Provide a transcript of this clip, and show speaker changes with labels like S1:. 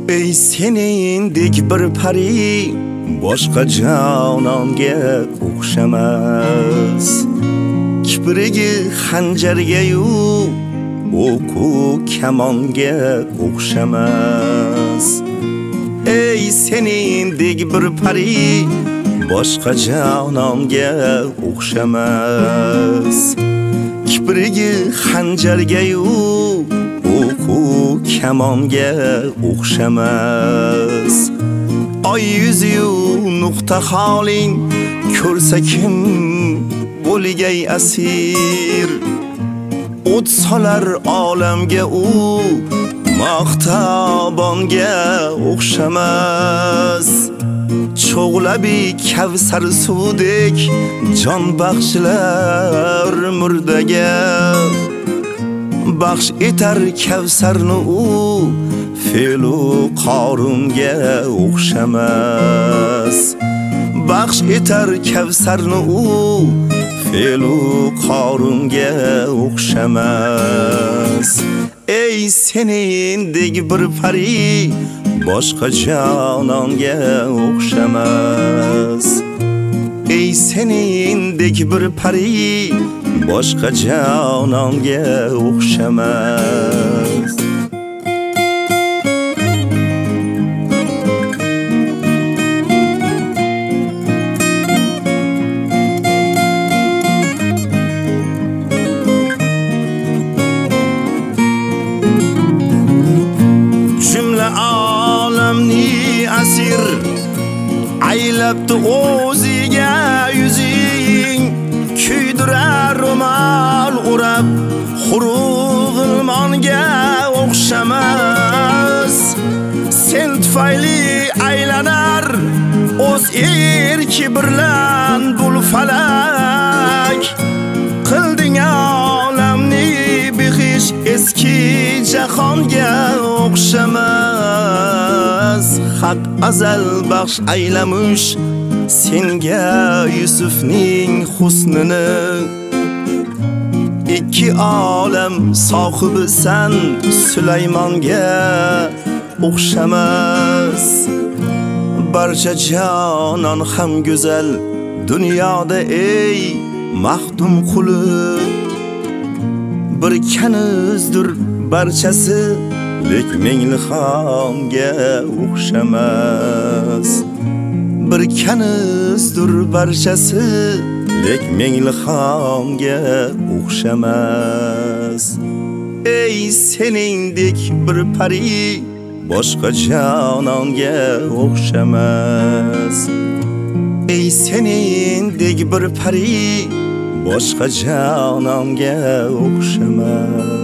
S1: Ey senindek bir pari boshqa jononga o'xshamas. Kiprigi xanjarga-yu o'qu kamonga o'xshamas. Ey senindek bir pari boshqa jononga o'xshamas. Kiprigi xanjarga-yu o'qu kamonga o'xshamas. Oy yuzi-yu nuqta holing ko'rsa kim bo'lgay asir. O't solar olamga u maqtabonga o'xshamas. Cho'g'labi kavsar suvdek jon baxshilar murdaga. Baxsh etar kavsarni u fe'lu qorunga o'xshamas. Baxsh etar kavsarni u fe'lu qorunga o'xshamas. Ey senindek bir pari boshqa jononga o'xshamas. Ey senindek bir pari boshqa jononga o'xshamas. Jumla olamni asir aylabdi o'ziga yuzing. Kuydirar ro'mol o'rab xurug'ilmonga o'xshamas. Sen tufayli aylanar o'z erki birlan bul falak. Qilding olamni bihish eski jahonga o'xshamas. Haq azal baxsh aylamush senga Yusufning husnini. Ikki olam sohibisan Sulaymonga o'xshamas. Barcha jonon ham go'zal dunyoda ey maxdum quli. Bir kanizdir barchasi lek Menglixonga o'xshamas. Bir kanizdir barchasi lek Menglixonga o'xshamas. Ey senindek bir pari boshqa jononga o'xshamas. Ey senindek bir pari boshqa jononga o'xshamas.